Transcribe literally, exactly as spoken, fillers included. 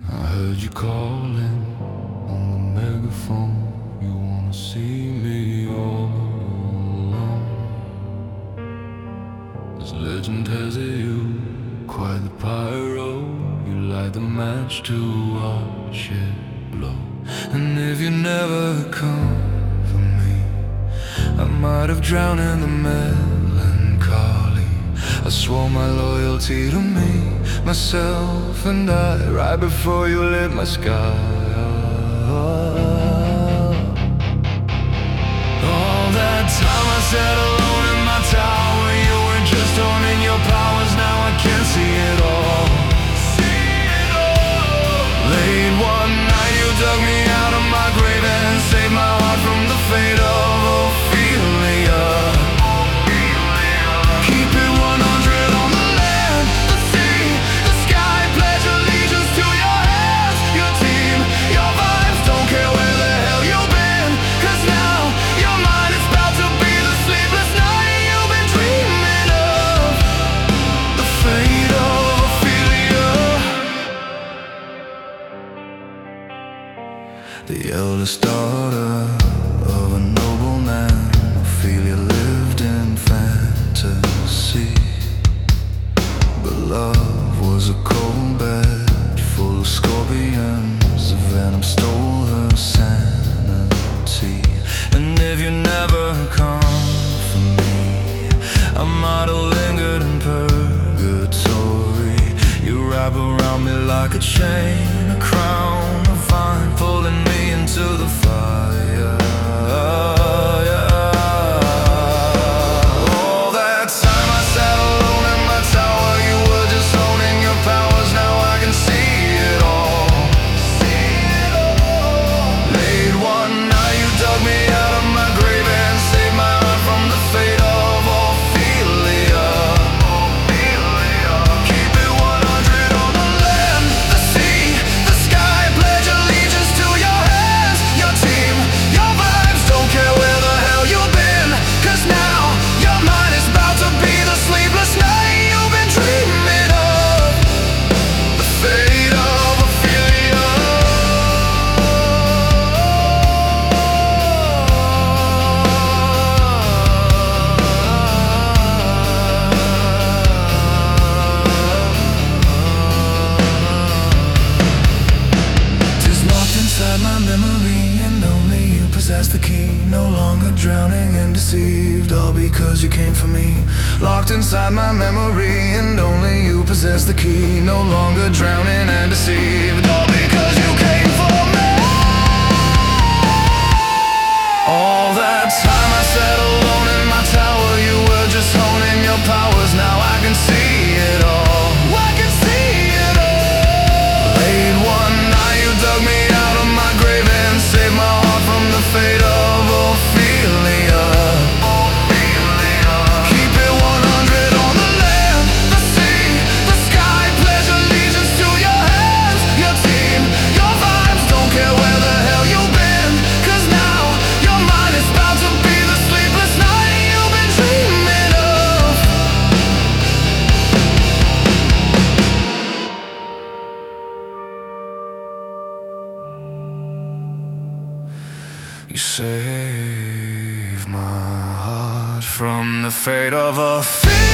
I heard you calling on the megaphone. You wanna see me all alone. This legend has it you, quite the pyro. You light the match to watch it blow. And if you never come for me, I might have drowned in the melancholy. I swore my loyalty to me, myself and I, right before you lit my sky. All that time I sat alone in my tower, you were just owning your powers. Now I can't see it all. Late one night you dug me out of my grave and saved my heart from the fate of Ophelia. Keep it one hundred on the land, the sea, the sky. Pledge allegiance to your hands, your team, your vibes. Don't care where the hell you've been, cause now your mind is about to be the sleepless night you've been dreaming of. The fate of Ophelia. The eldest daughter of a nobleman, Ophelia lived in fantasy. But love was a cold bed full of scorpions. The venom stole her sanity. And if you never come for me, I might have lingered in purgatory. You wrap around me like a chain, a crown, a vine, pulling me into the fire. All that time I sat alone in my tower, you were just owning your powers. Now I can see it all. Late one night you dug me out of my grave and saved my heart from the fate of Ophelia. Keep it one hundred on the land, the sea, the sky. Pledge allegiance to your hands, your team, your vibes. Don't care where the hell you've been, cause now your mind is about to be the sleepless night you've been dreaming of. The fate of Ophelia. Tis locked inside my memory, and only you possess the key. No longer drowning and deceived, all because you came for me. Locked inside my memory, and only you possess the key. No longer drowning and deceived, all because you came for me. All that time I sat alone in my tower, you were just honing your powers. Now I can see it all. I can see it all. Late one night you dug me out of my grave and saved my heart from the fate of Ophelia. Keep it one hundred on the land, the sea, the sky. Pledge allegiance to your hands, your team, your vibes. Don't care where the hell you've been, cause now your mind is about to be the sleepless night you've been dreaming of. You save my heart from the fate of a